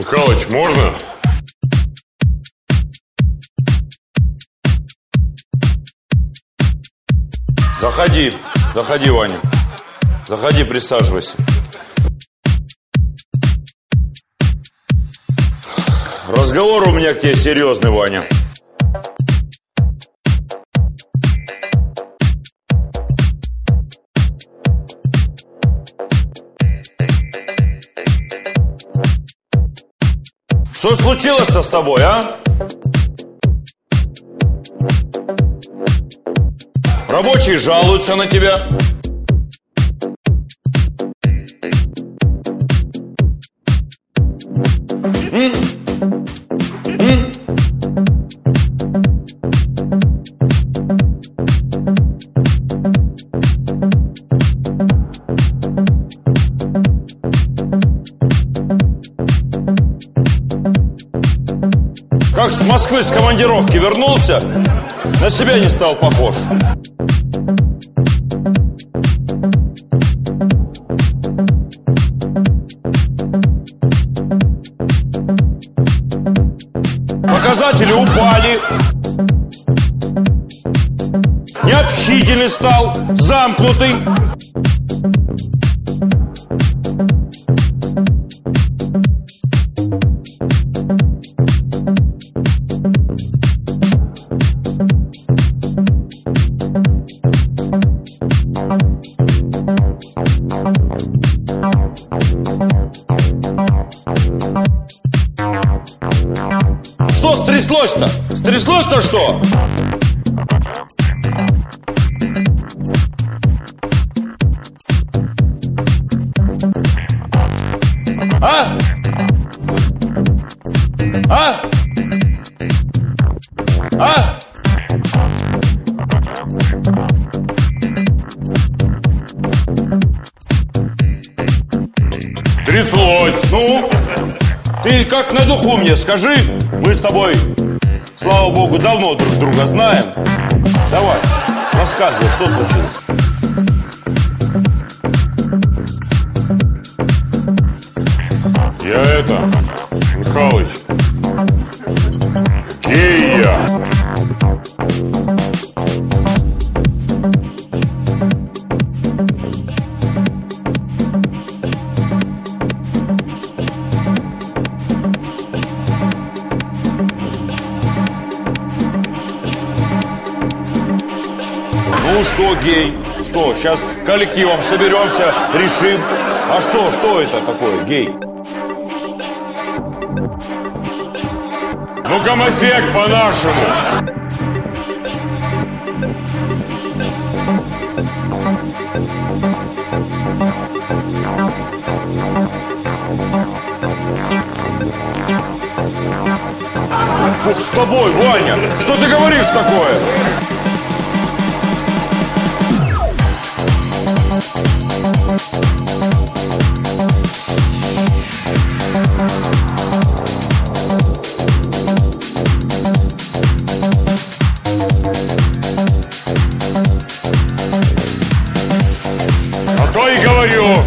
Михалыч, можно? Заходи, Ваня. Заходи, присаживайся. Разговор у меня к тебе серьезный, Ваня. Что случилось-то с тобой, а? Рабочие жалуются на тебя. Как с Москвы с командировки вернулся, на себя не стал похож. Показатели упали. Необщительный стал, замкнутый. Что стряслось-то? Стряслось-то что? А? А? А? Тряслось. Ну, ты как на духу мне скажи. Мы с тобой, слава богу, давно друг друга знаем. Давай, рассказывай, что случилось. Я Михалыч, гей я. Ну что, гей? Что, сейчас коллективом соберемся, решим. А что это такое, гей? Ну, гомосек по-нашему. Бог с тобой, Ваня! Что ты говоришь такое? А то и говорю.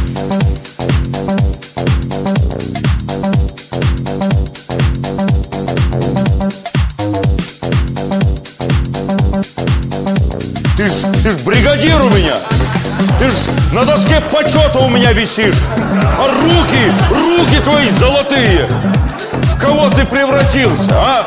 Ты ж бригадир у меня. Ты ж на доске почета у меня висишь. А руки твои золотые. В кого ты превратился, а?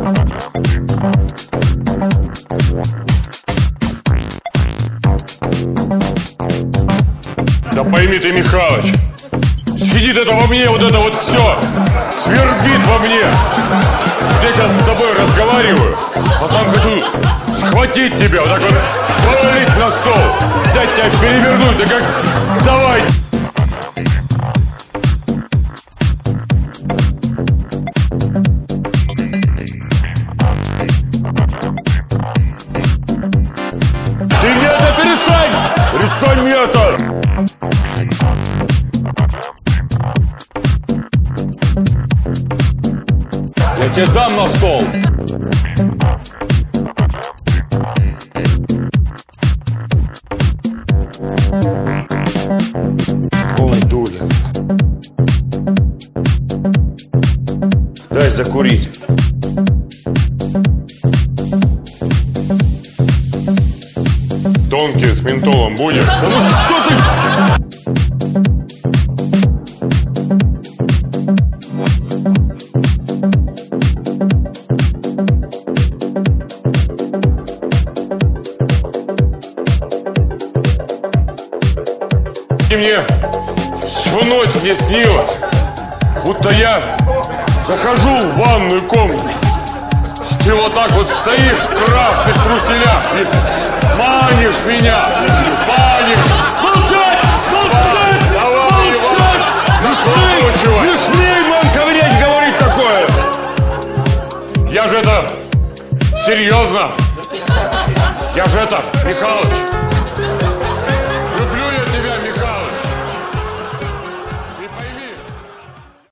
Да пойми ты, Михалыч, сидит это во мне, вот это вот все, свербит во мне. Я сейчас с тобой разговариваю, а сам хочу схватить тебя, вот так вот повалить на стол, взять тебя, перевернуть, да как давай. Ты мне это перестань! Перестань мне это! Я тебе дам на стол! Ой, дуля. закурить. Донки с ментолом будешь? Да ну что ты... И мне всю ночь мне снилось, будто я захожу в ванную комнату. Ты вот так вот стоишь в красных труселях и манишь меня, манишь. Молчать! Молчать! Давай, Молчать! Не смей, мам, ковырять, говорить такое! Я же это серьезно. Я же это, Михалыч.